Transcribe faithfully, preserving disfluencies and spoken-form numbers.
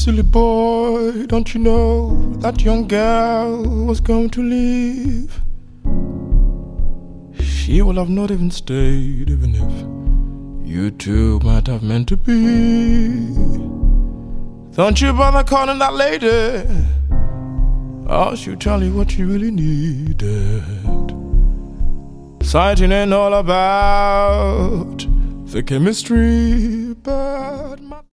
Silly boy, don't you know that young girl was going to leave? She will have not even stayed, even if you two might have meant to be. Don't you bother calling that lady, or she'll tell you what you really needed. Sighting ain't all about the chemistry, but my